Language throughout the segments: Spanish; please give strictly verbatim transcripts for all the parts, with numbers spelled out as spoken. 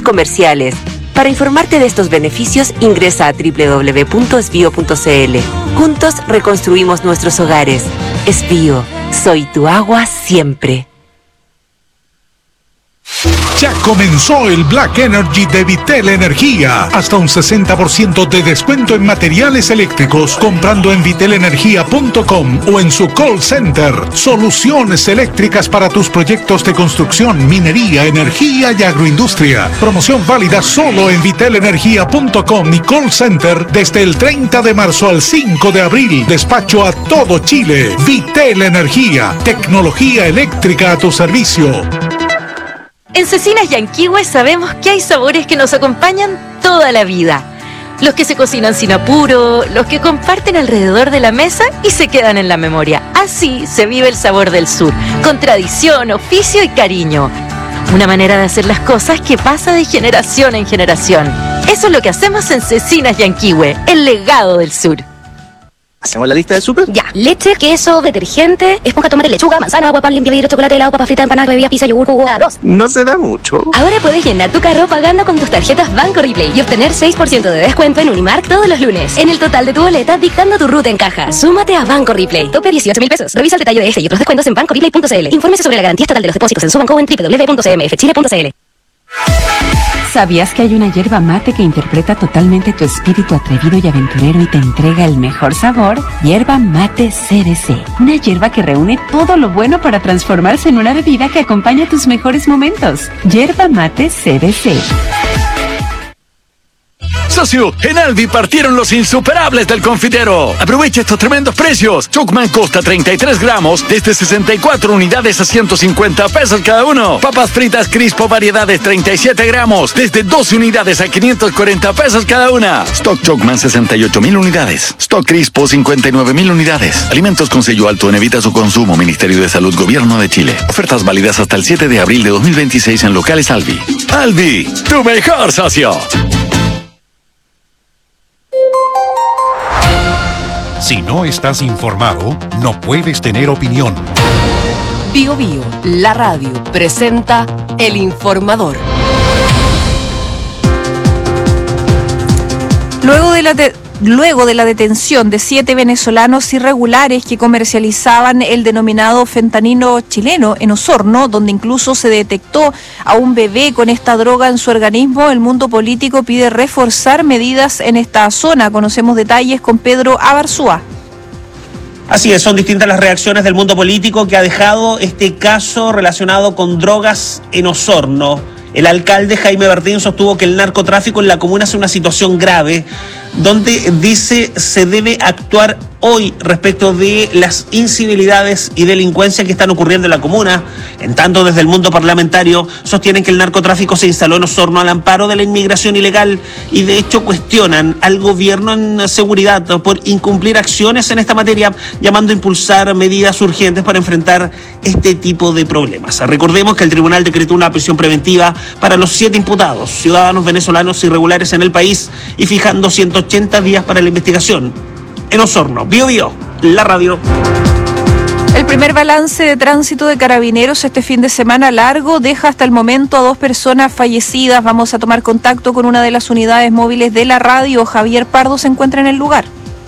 comerciales. Para informarte de estos beneficios, ingresa a doble u doble u doble u punto esbio punto c l. Juntos reconstruimos nuestros hogares. Esbio, soy tu agua siempre. Ya comenzó el Black Energy de Vitel Energía. Hasta un sesenta por ciento de descuento en materiales eléctricos comprando en vitel energía punto com o en su call center. Soluciones eléctricas para tus proyectos de construcción, minería, energía y agroindustria. Promoción válida solo en vitel energía punto com y call center desde el treinta de marzo al cinco de abril. Despacho a todo Chile. Vitel Energía. Tecnología eléctrica a tu servicio. En Cecinas Yanquihue sabemos que hay sabores que nos acompañan toda la vida. Los que se cocinan sin apuro, los que comparten alrededor de la mesa y se quedan en la memoria. Así se vive el sabor del sur, con tradición, oficio y cariño. Una manera de hacer las cosas que pasa de generación en generación. Eso es lo que hacemos en Cecinas Yanquihue, el legado del sur. ¿Hacemos la lista del súper? Ya. Leche, queso, detergente, esponja, tomate, lechuga, manzana, agua, pan, limpia, vidrio, chocolate, helado, papa frita, empanada, bebida, pizza, yogur, jugo, arroz. No se da mucho. Ahora puedes llenar tu carro pagando con tus tarjetas Banco Replay y obtener seis por ciento de descuento en Unimark todos los lunes. En el total de tu boleta, dictando tu ruta en caja. Súmate a Banco Replay. Tope dieciocho mil pesos. Revisa el detalle de este y otros descuentos en banco replay punto c l. Infórmese sobre la garantía estatal de los depósitos en su banco o en doble u doble u doble u punto c m f chile punto c l. ¿Sabías que hay una yerba mate que interpreta totalmente tu espíritu atrevido y aventurero y te entrega el mejor sabor? Yerba Mate C B C. Una yerba que reúne todo lo bueno para transformarse en una bebida que acompaña tus mejores momentos. Yerba Mate C B C. Socio, en Alvi partieron los insuperables del confitero. Aprovecha estos tremendos precios. Chocman Costa treinta y tres gramos desde sesenta y cuatro unidades a ciento cincuenta pesos cada uno. Papas fritas Crispo variedades treinta y siete gramos desde doce unidades a quinientos cuarenta pesos cada una. Stock Chocman sesenta y ocho mil unidades. Stock Crispo cincuenta y nueve mil unidades. Alimentos con sello alto en evita su consumo. Ministerio de Salud, Gobierno de Chile. Ofertas válidas hasta el siete de abril de dos mil veintiséis en locales Alvi. Alvi, tu mejor socio. Si no estás informado, no puedes tener opinión. Bio Bio, la radio, presenta El Informador. Luego de la de... Luego de la detención de siete venezolanos irregulares que comercializaban el denominado fentanilo chileno en Osorno, donde incluso se detectó a un bebé con esta droga en su organismo, el mundo político pide reforzar medidas en esta zona. Conocemos detalles con Pedro Abarzúa. Así es, son distintas las reacciones del mundo político que ha dejado este caso relacionado con drogas en Osorno. El alcalde Jaime Bertín sostuvo que el narcotráfico en la comuna es una situación grave, donde dice se debe actuar hoy respecto de las incivilidades y delincuencia que están ocurriendo en la comuna. En tanto, desde el mundo parlamentario sostienen que el narcotráfico se instaló en Osorno al amparo de la inmigración ilegal y de hecho cuestionan al gobierno en seguridad por incumplir acciones en esta materia, llamando a impulsar medidas urgentes para enfrentar este tipo de problemas. Recordemos que el tribunal decretó una prisión preventiva para los siete imputados, ciudadanos venezolanos irregulares en el país, y fijando ciento ochenta días para la investigación. En Osorno, Bio Bio, la radio. El primer balance de tránsito de Carabineros este fin de semana largo deja hasta el momento a dos personas fallecidas. Vamos a tomar contacto con una de las unidades móviles de la radio. Javier Pardo se encuentra en el lugar.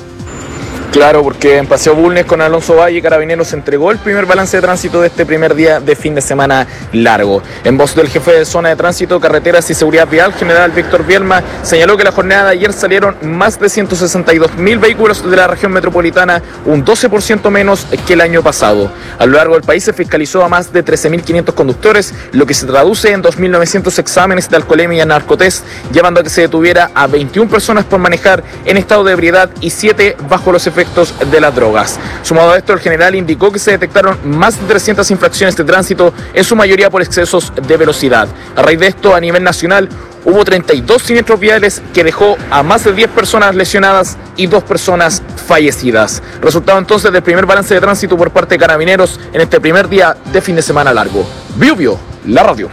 Claro, porque en Paseo Bulnes con Alonso Valle, Carabineros entregó el primer balance de tránsito de este primer día de fin de semana largo. En voz del jefe de zona de tránsito, carreteras y seguridad vial, general Víctor Bielma, señaló que la jornada de ayer salieron más de ciento sesenta y dos mil vehículos de la región metropolitana, un doce por ciento menos que el año pasado. A lo largo del país se fiscalizó a más de trece mil quinientos conductores, lo que se traduce en dos mil novecientos exámenes de alcoholemia y narcotest, llevando a que se detuviera a veintiuna personas por manejar en estado de ebriedad y siete bajo los efectos de las drogas. Sumado a esto, el general indicó que se detectaron más de trescientas infracciones de tránsito, en su mayoría por excesos de velocidad. A raíz de esto, a nivel nacional, hubo treinta y dos siniestros viales que dejó a más de diez personas lesionadas y dos personas fallecidas. Resultado entonces del primer balance de tránsito por parte de Carabineros en este primer día de fin de semana largo. Bio Bio, la radio.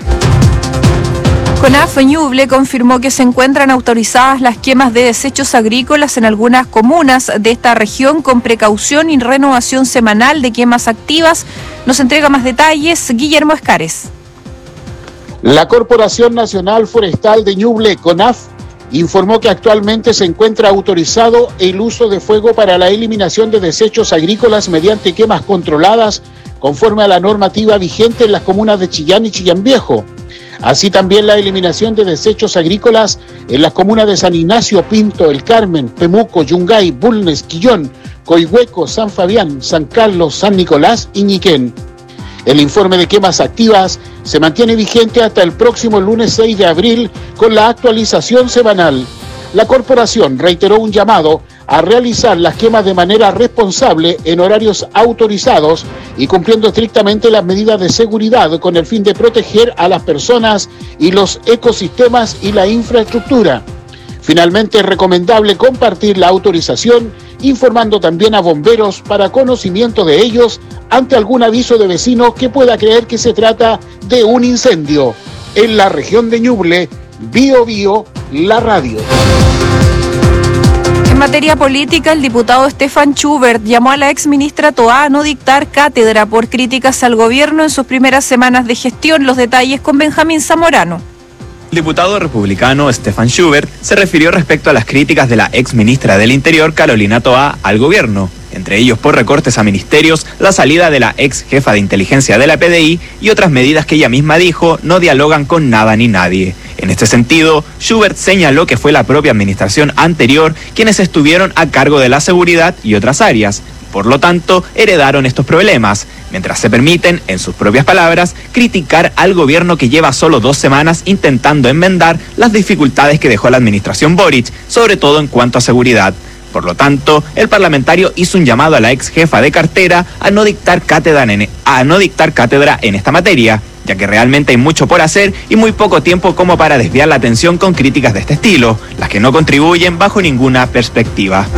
CONAF Ñuble confirmó que se encuentran autorizadas las quemas de desechos agrícolas en algunas comunas de esta región con precaución y renovación semanal de quemas activas. Nos entrega más detalles Guillermo Escares. La Corporación Nacional Forestal de Ñuble, CONAF, informó que actualmente se encuentra autorizado el uso de fuego para la eliminación de desechos agrícolas mediante quemas controladas conforme a la normativa vigente en las comunas de Chillán y Chillán Viejo. Así también la eliminación de desechos agrícolas en las comunas de San Ignacio, Pinto, El Carmen, Pemuco, Yungay, Bulnes, Quillón, Coihueco, San Fabián, San Carlos, San Nicolás y Ñiquén. El informe de quemas activas se mantiene vigente hasta el próximo lunes seis de abril con la actualización semanal. La corporación reiteró un llamado a realizar las quemas de manera responsable en horarios autorizados y cumpliendo estrictamente las medidas de seguridad con el fin de proteger a las personas y los ecosistemas y la infraestructura. Finalmente, es recomendable compartir la autorización, informando también a bomberos para conocimiento de ellos ante algún aviso de vecinos que pueda creer que se trata de un incendio. En la región de Ñuble, Bio Bio, la radio. En materia política, el diputado Stefan Schubert llamó a la exministra Toá a no dictar cátedra por críticas al gobierno en sus primeras semanas de gestión. Los detalles con Benjamín Zamorano. El diputado republicano Stefan Schubert se refirió respecto a las críticas de la exministra del Interior, Carolina Toá, al gobierno, entre ellos por recortes a ministerios, la salida de la ex jefa de inteligencia de la P D I y otras medidas que ella misma dijo no dialogan con nada ni nadie. En este sentido, Schubert señaló que fue la propia administración anterior quienes estuvieron a cargo de la seguridad y otras áreas. Por lo tanto, heredaron estos problemas, mientras se permiten, en sus propias palabras, criticar al gobierno que lleva solo dos semanas intentando enmendar las dificultades que dejó la administración Boric, sobre todo en cuanto a seguridad. Por lo tanto, el parlamentario hizo un llamado a la ex jefa de cartera a no dictar cátedra en, a no dictar cátedra en esta materia, ya que realmente hay mucho por hacer y muy poco tiempo como para desviar la atención con críticas de este estilo, las que no contribuyen bajo ninguna perspectiva.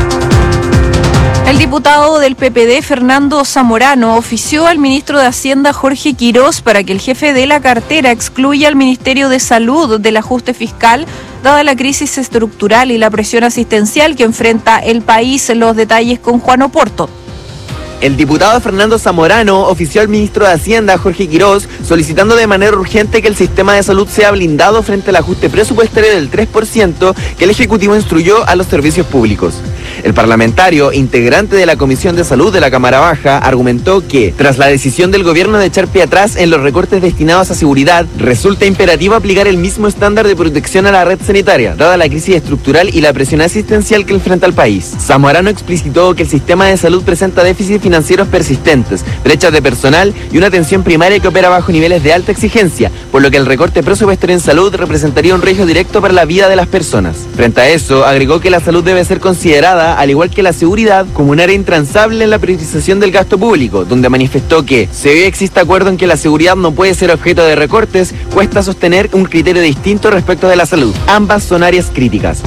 El diputado del P P D, Fernando Zamorano, ofició al ministro de Hacienda, Jorge Quirós, para que el jefe de la cartera excluya al Ministerio de Salud del ajuste fiscal, dada la crisis estructural y la presión asistencial que enfrenta el país. Los detalles con Juan Oporto. El diputado Fernando Zamorano ofició al ministro de Hacienda, Jorge Quirós, solicitando de manera urgente que el sistema de salud sea blindado frente al ajuste presupuestario del tres por ciento que el Ejecutivo instruyó a los servicios públicos. El parlamentario, integrante de la Comisión de Salud de la Cámara Baja, argumentó que, tras la decisión del gobierno de echar pie atrás en los recortes destinados a seguridad, resulta imperativo aplicar el mismo estándar de protección a la red sanitaria, dada la crisis estructural y la presión asistencial que enfrenta el país. Zamorano explicitó que el sistema de salud presenta déficits financieros persistentes, brechas de personal y una atención primaria que opera bajo niveles de alta exigencia, por lo que el recorte presupuestario en salud representaría un riesgo directo para la vida de las personas. Frente a eso, agregó que la salud debe ser considerada, al igual que la seguridad, como un área intransable en la priorización del gasto público, donde manifestó que, si hoy existe acuerdo en que la seguridad no puede ser objeto de recortes, cuesta sostener un criterio distinto respecto de la salud. Ambas son áreas críticas.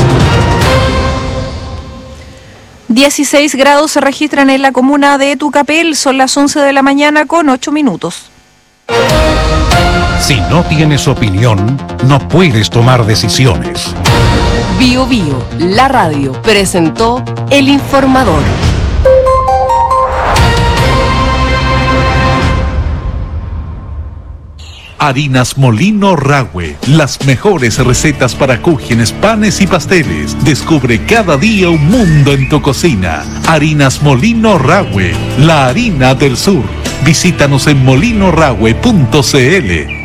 dieciséis grados se registran en la comuna de Tucapel, son las once de la mañana con ocho minutos. Si no tienes opinión, no puedes tomar decisiones. Bio Bio, la radio, presentó El Informador. Harinas Molino Rahue, las mejores recetas para cúgenes, panes y pasteles. Descubre cada día un mundo en tu cocina. Harinas Molino Rahue, la harina del sur. Visítanos en molino rahue punto c l.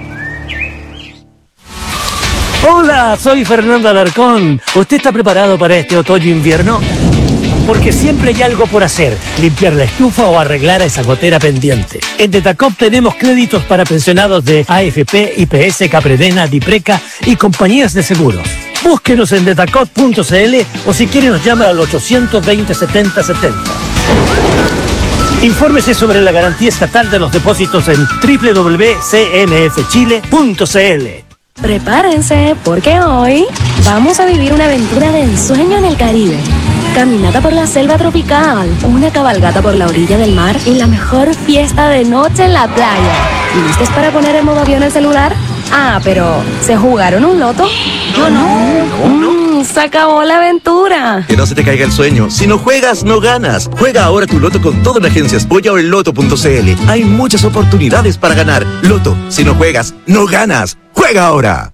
Hola, soy Fernando Alarcón. ¿Usted está preparado para este otoño-invierno? Porque siempre hay algo por hacer, limpiar la estufa o arreglar a esa gotera pendiente. En Detacop tenemos créditos para pensionados de A F P, I P S, Capredena, Dipreca y compañías de seguros. Búsquenos en detacop punto c l o si quiere nos llama al ochocientos veinte, setenta setenta. Infórmese sobre la garantía estatal de los depósitos en doble u doble u doble u punto c n f chile punto c l. Prepárense, porque hoy vamos a vivir una aventura de ensueño en el Caribe. Caminata por la selva tropical, una cabalgata por la orilla del mar y la mejor fiesta de noche en la playa. ¿Listos para poner en modo avión el celular? Ah, pero ¿se jugaron un loto? Yo no. Mm, se acabó la aventura. Que no se te caiga el sueño. Si no juegas, no ganas. Juega ahora tu loto con todo en agencias Polla o en loto punto cl. Hay muchas oportunidades para ganar. Loto, si no juegas, no ganas. ¡Juega ahora!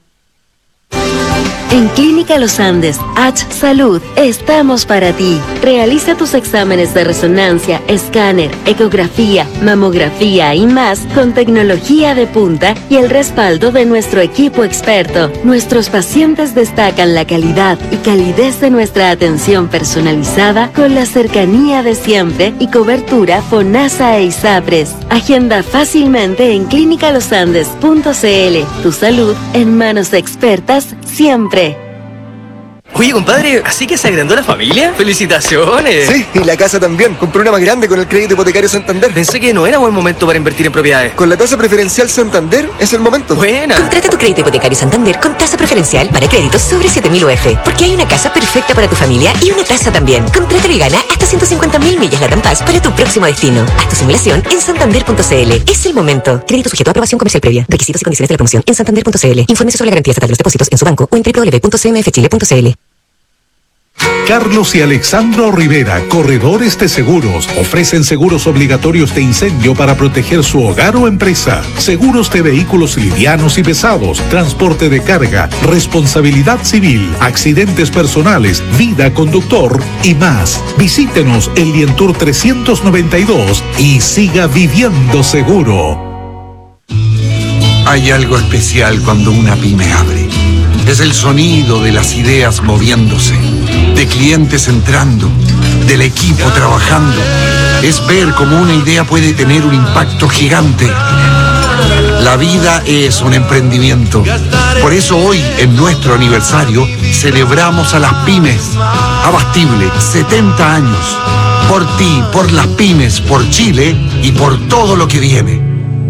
En Clínica Los Andes, H Salud, estamos para ti. Realiza tus exámenes de resonancia, escáner, ecografía, mamografía y más con tecnología de punta y el respaldo de nuestro equipo experto. Nuestros pacientes destacan la calidad y calidez de nuestra atención personalizada con la cercanía de siempre y cobertura FONASA e ISAPRES. Agenda fácilmente en clínica los andes punto cl. Tu salud en manos expertas siempre. Oye, compadre, ¿así que se agrandó la familia? ¡Felicitaciones! Sí, y la casa también. Compré una más grande con el crédito hipotecario Santander. Pensé que no era buen momento para invertir en propiedades. Con la tasa preferencial Santander es el momento. Buena. Contrata tu crédito hipotecario Santander con tasa preferencial para créditos sobre siete mil U F. Porque hay una casa perfecta para tu familia y una tasa también. Contrátalo y gana hasta ciento cincuenta mil millas Latam Paz para tu próximo destino. Haz tu simulación en santander punto cl. Es el momento. Crédito sujeto a aprobación comercial previa. Requisitos y condiciones de la promoción en santander punto cl. Infórmese sobre la garantía estatal de los depósitos en su banco o en doble u doble u doble u punto c m f chile punto c l. Carlos y Alexandro Rivera, corredores de seguros, ofrecen seguros obligatorios de incendio para proteger su hogar o empresa, seguros de vehículos livianos y pesados, transporte de carga, responsabilidad civil, accidentes personales, vida conductor y más. Visítenos en Lientour trescientos noventa y dos y siga viviendo seguro. Hay algo especial cuando una pyme abre. Es el sonido de las ideas moviéndose, de clientes entrando, del equipo trabajando. Es ver cómo una idea puede tener un impacto gigante. La vida es un emprendimiento. Por eso hoy, en nuestro aniversario, celebramos a las pymes. Abastible, setenta años. Por ti, por las pymes, por Chile y por todo lo que viene.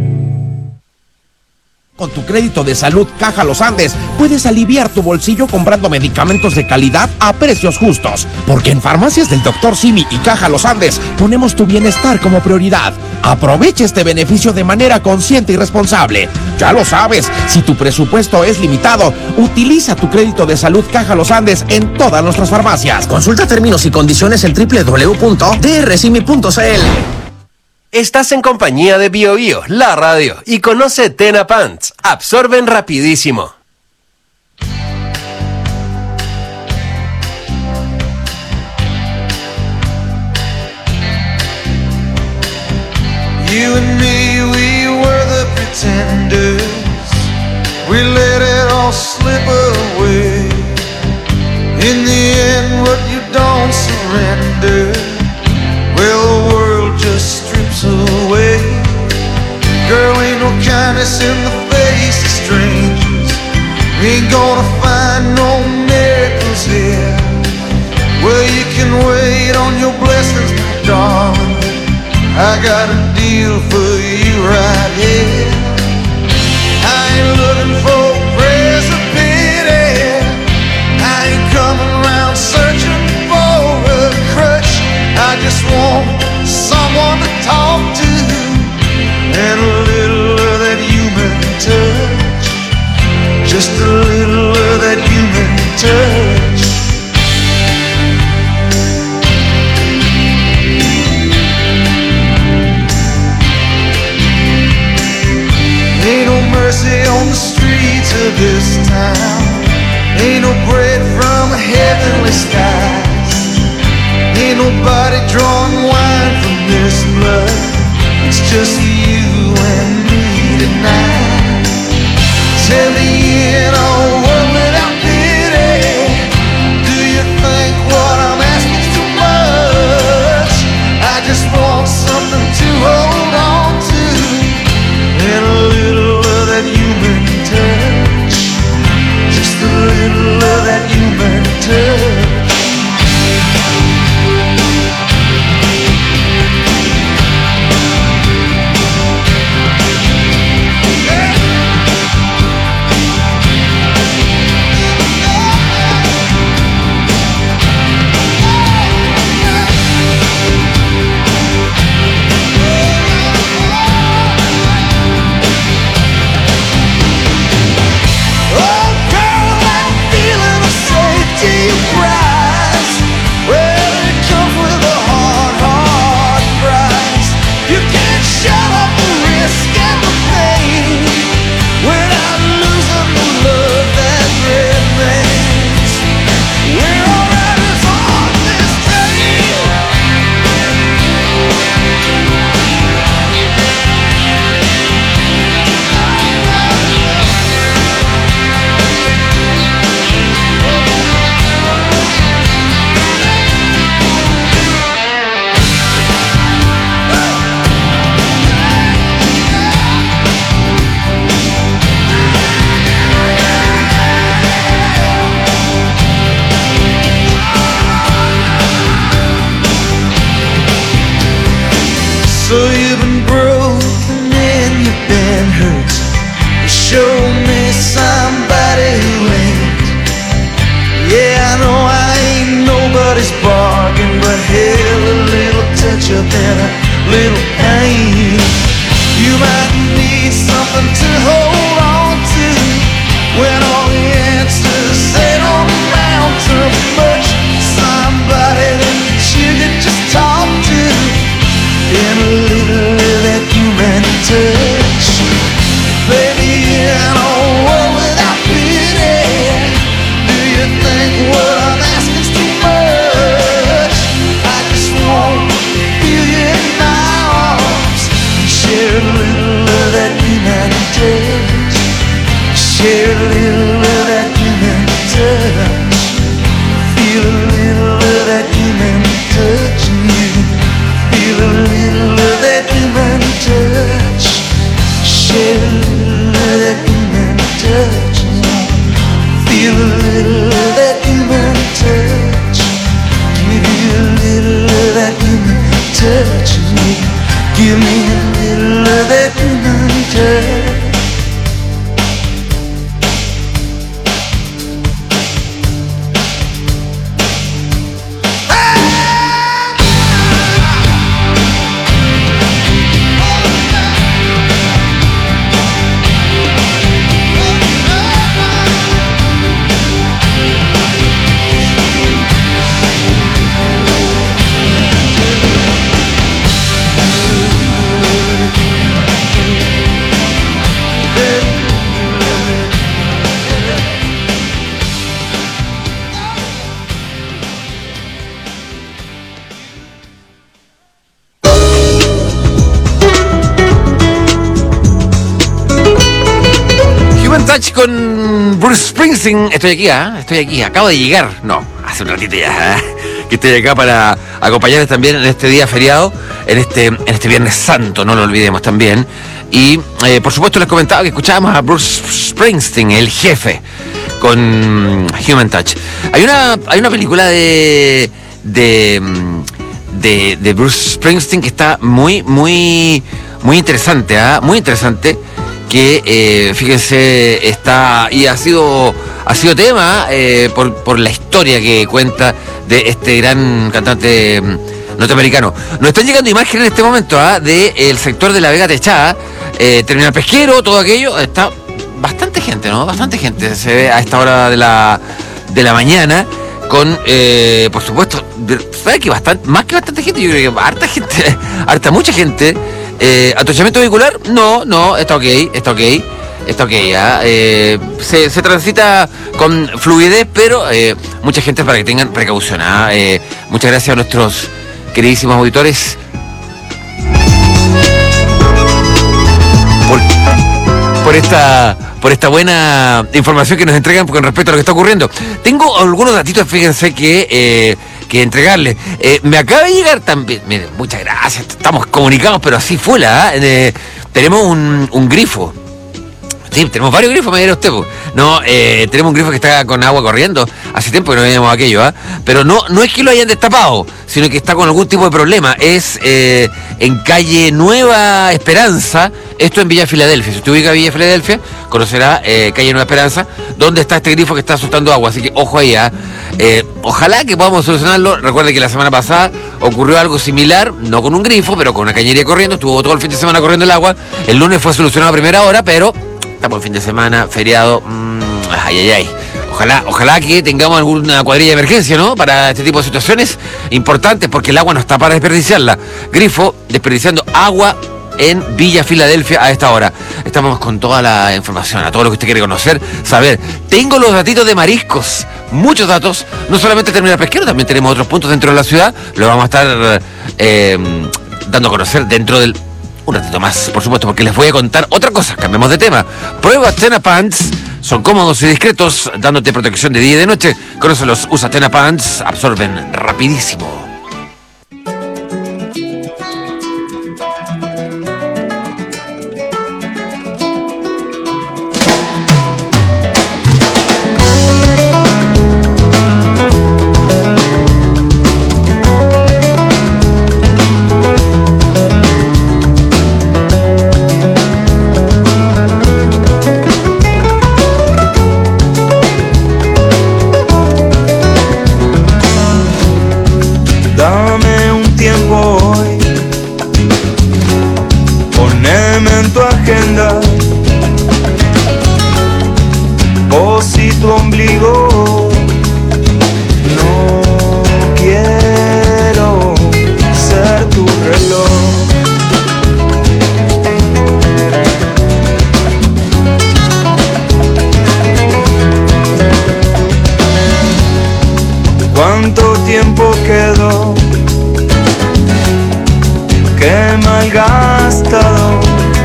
Con tu crédito de salud Caja Los Andes puedes aliviar tu bolsillo comprando medicamentos de calidad a precios justos. Porque en Farmacias del doctor Simi y Caja Los Andes ponemos tu bienestar como prioridad. Aprovecha este beneficio de manera consciente y responsable. Ya lo sabes, si tu presupuesto es limitado, utiliza tu crédito de salud Caja Los Andes en todas nuestras farmacias. Consulta términos y condiciones en doble u doble u doble u punto d r simi punto c l. Estás en compañía de Bio Bio, la radio, y conoce Tena Pants. Absorben rapidísimo. You and me, we were the pretenders. We let it all slip away. In the end, what you don't surrender, well, the world just strips away. Girl, ain't no kindness in the face of strangers. Ain't gonna find no miracles here. Well, you can wait on your blessings, my darling. I got a deal for you right here. I ain't looking for praise or pity. I ain't coming around searching for a crutch. I just want someone to talk to and a little of that human touch. Just a little of that human touch. Ain't no mercy on the streets of this town. Ain't no bread from heavenly skies. Ain't nobody drawing wine from this blood. It's just you and me tonight. Tell me in a world without pity, do you think what I'm asking is too much? I just want something to hold on to and a little of that human touch. Just a little of that human touch. torture than a little pain. You might need something to hold on to when all the answers they don't amount to much. Somebody that you could just talk to in a little of that human touch. Baby, in a world without pity, do you think what I'm asking is too much? I just want to feel you in my arms, share a little of that human touch, share a little of that human touch, feel a little of that human touch in you, feel a little of that human touch, share a little of that human touch in you, feel a little of that human touch, give you a little of that human touch in you, give me a little of that human touch. Con Bruce Springsteen. Estoy aquí, ¿eh? Estoy aquí, acabo de llegar. No, hace un ratito ya, ¿eh? Que estoy acá para acompañarles también en este día feriado, en este, en este Viernes Santo, no lo olvidemos también. Y eh, por supuesto les comentaba que escuchábamos a Bruce Springsteen, el jefe, con Human Touch. Hay una, hay una película de, de, de, de Bruce Springsteen que está muy, muy, muy interesante, ¿eh? Muy interesante. Que eh, fíjense, está y ha sido ha sido tema eh, por, por la historia que cuenta de este gran cantante norteamericano. Nos están llegando imágenes en este momento ¿eh? del sector de la Vega Techada, eh, Terminal Pesquero, todo aquello. Está bastante gente, ¿no? Bastante gente se ve a esta hora de la de la mañana con, eh, por supuesto, ¿sabes que bastante, más que bastante gente? Yo creo que harta gente, harta mucha gente. Eh, ¿Atochamiento vehicular? No, no, está ok, está ok, está ok, ¿eh? Eh, se, se transita con fluidez, pero eh, mucha gente para que tengan precaución, ¿eh? Eh, muchas gracias a nuestros queridísimos auditores por, por esta por esta buena información que nos entregan con respecto a lo que está ocurriendo. Tengo algunos datitos, fíjense que... Eh, que entregarle. Eh, me acaba de llegar también, miren, muchas gracias, estamos comunicados, pero así fue la, ¿eh? Tenemos un, un grifo. Sí, tenemos varios grifos, me dirá usted. No, eh, tenemos un grifo que está con agua corriendo. Hace tiempo que no veíamos aquello, ¿eh? Pero no, no es que lo hayan destapado, sino que está con algún tipo de problema. Es eh, en calle Nueva Esperanza, esto en Villa Filadelfia. Si usted ubica Villa Filadelfia, conocerá eh, calle Nueva Esperanza, donde está este grifo que está soltando agua. Así que ojo ahí, ¿eh? Eh, ojalá que podamos solucionarlo. Recuerde que la semana pasada ocurrió algo similar, no con un grifo, pero con una cañería corriendo. Estuvo todo el fin de semana corriendo el agua. El lunes fue solucionado a primera hora, pero estamos en fin de semana, feriado. Mmm, ay, ay, ay. Ojalá, ojalá que tengamos alguna cuadrilla de emergencia, ¿no? Para este tipo de situaciones importantes, porque el agua no está para desperdiciarla. Grifo desperdiciando agua en Villa Filadelfia a esta hora. Estamos con toda la información, a todo lo que usted quiere conocer, saber. Tengo los datitos de mariscos, muchos datos, no solamente Terminal Pesquero, también tenemos otros puntos dentro de la ciudad, lo vamos a estar eh, dando a conocer dentro del... un ratito más, por supuesto, porque les voy a contar otra cosa. Cambiemos de tema. Pruebas Tena Pants. Son cómodos y discretos, dándote protección de día y de noche. Conócelos, usa Tena Pants, absorben rapidísimo. malgastado.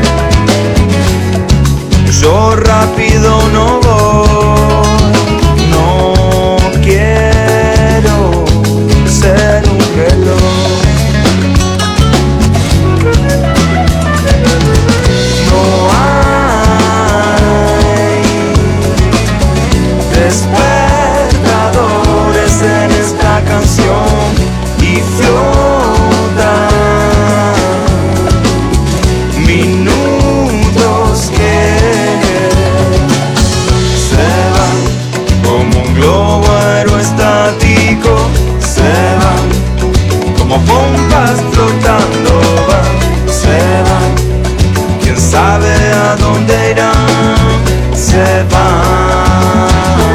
Yo rápido no voy, no quiero ser un reloj. No hay despertadores en esta canción y flotan minutos que se van como un globo aerostático, se van como pompas flotando, van, se van, quién sabe a dónde irán, se van.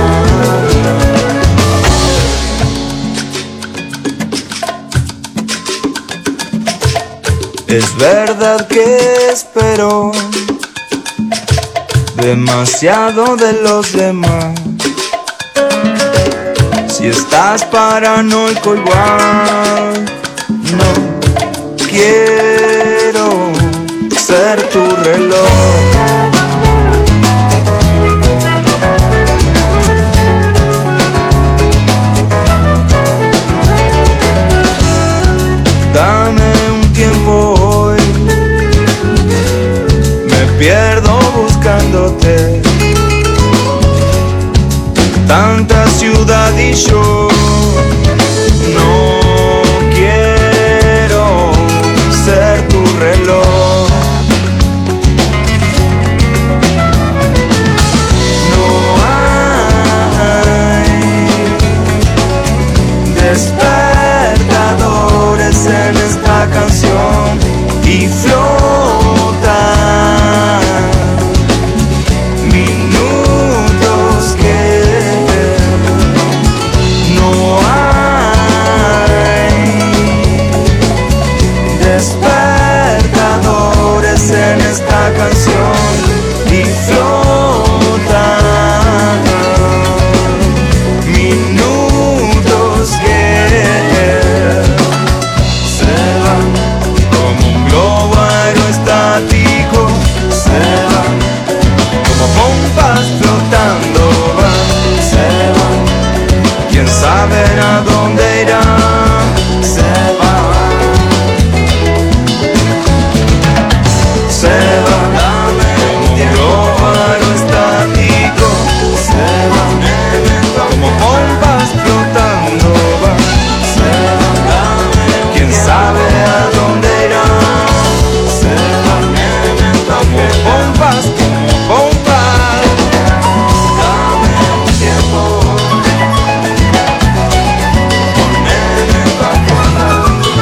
Es verdad que espero demasiado de los demás. Si estás paranoico igual, no quiero ser tu reloj. Dame un tiempo hoy, me pierdo buscándote. Tanta ciudad y yo no quiero ser tu reloj. No hay despertadores en esta canción y flotan minutos que no hay despertadores en esta canción y flotan minutos que se van como un globo aerostático, se van como pompas flotando, van, se van, quién sabe a dónde irán, se van, se van, como un globo aerostático, se van, como pompas flotando, van, se van, quién sabe a dónde irán, se van, como pompas, como pompas, dame un tiempo, poneme pa' quedar,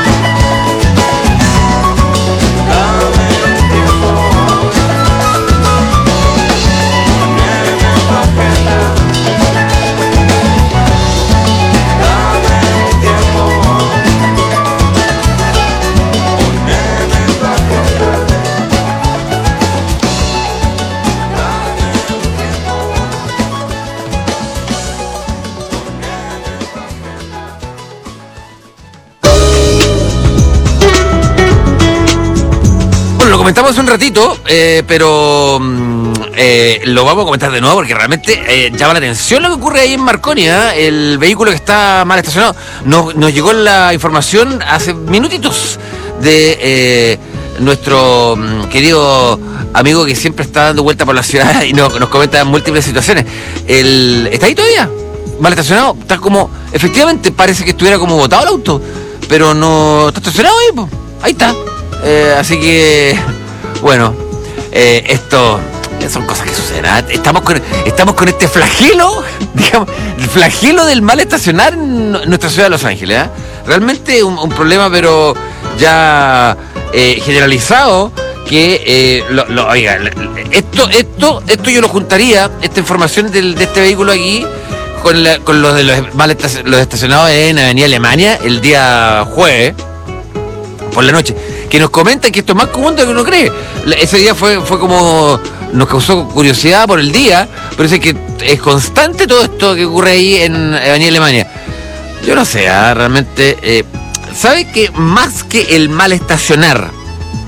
dame un tiempo, poneme pa' quedar, dame un tiempo, poneme pa' quedar. Bueno, lo comentamos hace un ratito, eh, pero mm, eh, lo vamos a comentar de nuevo porque realmente eh, llama la atención lo que ocurre ahí en Marconi, ¿eh? El vehículo que está mal estacionado. Nos, nos llegó la información hace minutitos de eh, nuestro mm, querido amigo que siempre está dando vuelta por la ciudad y nos, nos comenta múltiples situaciones. El, ¿Está ahí todavía? Mal estacionado. Está como, efectivamente, parece que estuviera como botado el auto, pero no está estacionado ahí, po. Ahí está. Eh, así que, bueno, eh, esto son cosas que suceden, ¿eh? Estamos con, estamos con este flagelo, digamos, el flagelo del mal estacionar en nuestra ciudad de Los Ángeles, ¿eh? Realmente un, un problema, pero ya eh, generalizado, que, eh, lo, lo, oiga, esto, esto, esto yo lo juntaría, esta información del, de este vehículo aquí, con, la, con los de los mal estacionados, los estacionados en Avenida Alemania el día jueves por la noche, que nos comentan que esto es más común de lo que uno cree. Ese día fue fue como, nos causó curiosidad por el día, pero es que es constante todo esto que ocurre ahí en Avenida Alemania. Yo no sé, ¿eh? Realmente, eh, ¿sabe que más que el mal estacionar,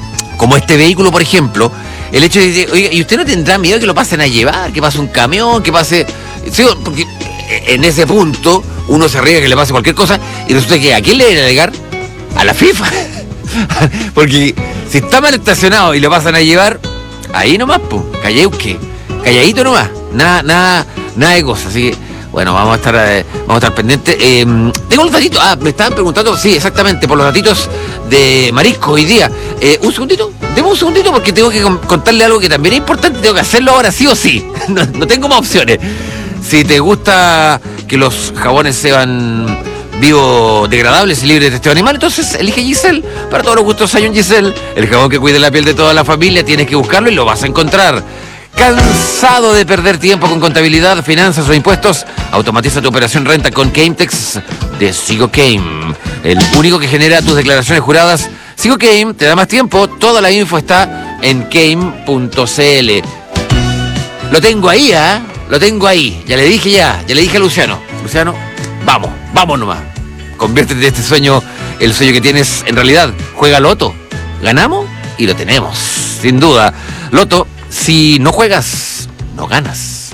como este vehículo, por ejemplo, el hecho de, oiga, ¿y usted no tendrá miedo que lo pasen a llevar? Que pase un camión, que pase... Sí, porque en ese punto uno se arriesga que le pase cualquier cosa y resulta que ¿a quién le deben alegar? A la FIFA. Porque si está mal estacionado y lo pasan a llevar, ahí nomás, pues, calleuque, calladito nomás, nada, nada, nada de cosas, así que, bueno, vamos a estar, eh, vamos a estar pendientes. Eh, tengo los datitos, ah, me estaban preguntando, sí, exactamente, por los datitos de Marisco hoy día. Eh, un segundito, deme un segundito porque tengo que contarle algo que también es importante, tengo que hacerlo ahora sí o sí, no, no tengo más opciones. Si te gusta que los jabones sean biodegradables y libres de este animal, entonces elige Giselle. Para todos los gustos hay un Giselle, el jabón que cuide la piel de toda la familia. Tienes que buscarlo y lo vas a encontrar. ¿Cansado de perder tiempo con contabilidad, finanzas o impuestos? Automatiza tu operación renta con Caimtex de SigoCaim, el único que genera tus declaraciones juradas. SigoCaim te da más tiempo. Toda la info está en caim punto c l. Lo tengo ahí, ¿ah? ¿eh? Lo tengo ahí. Ya le dije ya, ya le dije a Luciano. Luciano, vamos, vamos nomás. Conviértete en este sueño, el sueño que tienes en realidad. Juega Loto. Ganamos y lo tenemos. Sin duda. Loto, si no juegas, no ganas.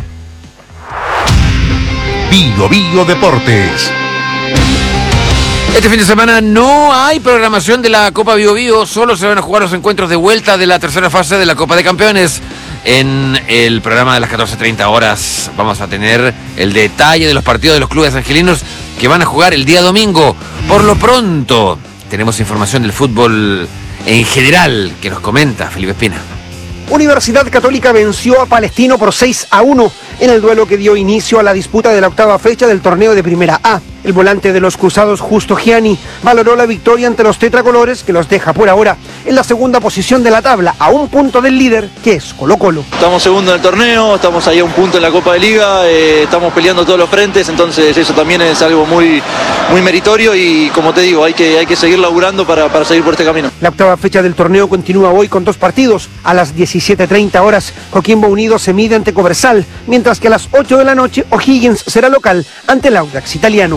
Bio Bio Deportes. Este fin de semana no hay programación de la Copa Bio Bio, solo se van a jugar los encuentros de vuelta de la tercera fase de la Copa de Campeones. En el programa de las catorce treinta horas vamos a tener el detalle de los partidos de los clubes angelinos que van a jugar el día domingo. Por lo pronto, tenemos información del fútbol en general que nos comenta Felipe Espina. Universidad Católica venció a Palestino por seis a uno en el duelo que dio inicio a la disputa de la octava fecha del torneo de Primera A. El volante de los Cruzados, Justo Gianni, valoró la victoria ante los tetracolores, que los deja por ahora en la segunda posición de la tabla, a un punto del líder, que es Colo-Colo. Estamos segundo en el torneo, estamos ahí a un punto en la Copa de Liga, eh, estamos peleando todos los frentes, entonces eso también es algo muy, muy meritorio y, como te digo, hay que, hay que seguir laburando para, para seguir por este camino. La octava fecha del torneo continúa hoy con dos partidos. A las diecisiete treinta horas, Coquimbo Unido se mide ante Cobresal, mientras que a las ocho de la noche, O'Higgins será local ante el Audax Italiano.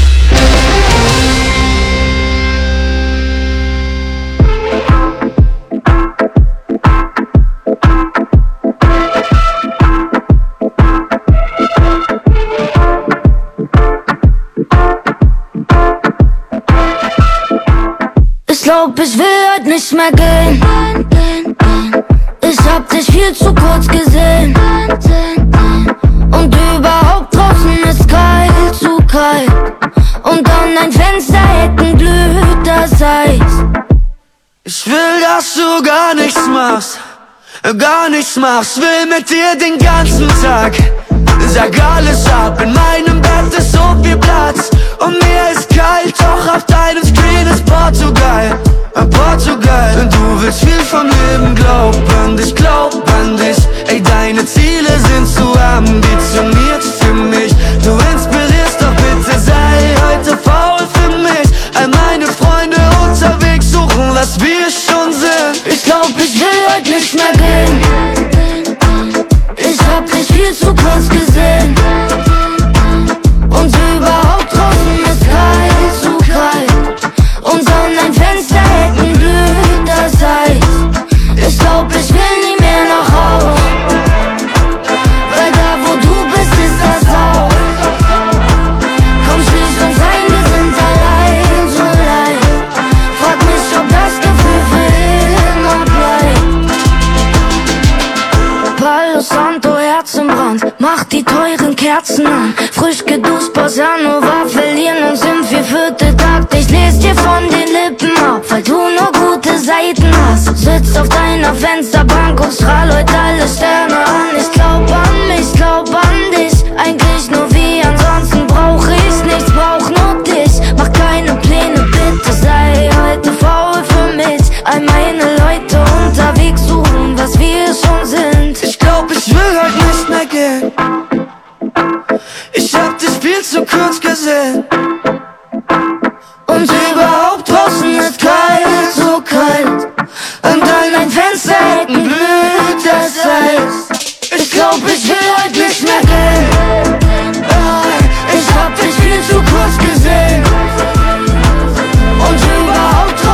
Ich glaub, ich will heute nicht mehr gehen. Ich hab dich viel zu kurz gesehen. Und überhaupt draußen ist kalt, zu kalt. Und an dein Fensterhecken blüht das Eis. Ich will, dass du gar nichts machst, gar nichts machst. Will mit dir den ganzen Tag. Sag alles ab, in meinem Bett ist so viel Platz. Und mir ist kalt, doch auf deinem Screen ist Portugal. Portugal. Du willst viel vom Leben, glaub an dich, glaub an dich. Ey, deine Ziele sind zu ambitioniert für mich. Du inspirierst, doch bitte sei heute faul für mich. All meine Freunde unterwegs suchen, was wir schon sind. Ich glaub, ich will heute nicht mehr gehen. Ich hab dich viel zu kurz gesehen. Und überhaupt draußen ist kalt, zu kalt. Und an dein Fensterhecken blüht das Eis. Ich glaub, ich will nie mehr nach Haus. Weil da, wo du bist, ist das Haus. Komm, schließ uns ein, wir sind allein, so leid. Frag mich, ob das Gefühl für immer bleibt. Palo Santo, Herz im Brand, mach die teuren Kerzen an. Frisch geduscht, Bossa Nova, verlieren uns im vierviertel Takt. Ich les dir von den Lippen ab, weil du nur gute Seiten hast. Sitz auf deiner Fensterbank und strahl heute alle Sterne an. Ich glaub an mich, glaub an dich, eigentlich nur wie, ansonsten brauch ich nichts, brauch nur dich. Mach keine Pläne, bitte sei heute faul für mich. All meine Leute unterwegs suchen, was wir schon sind. Ich glaub, ich will heute nicht mehr gehen. Ich hab dich viel zu kurz gesehen. Und überhaupt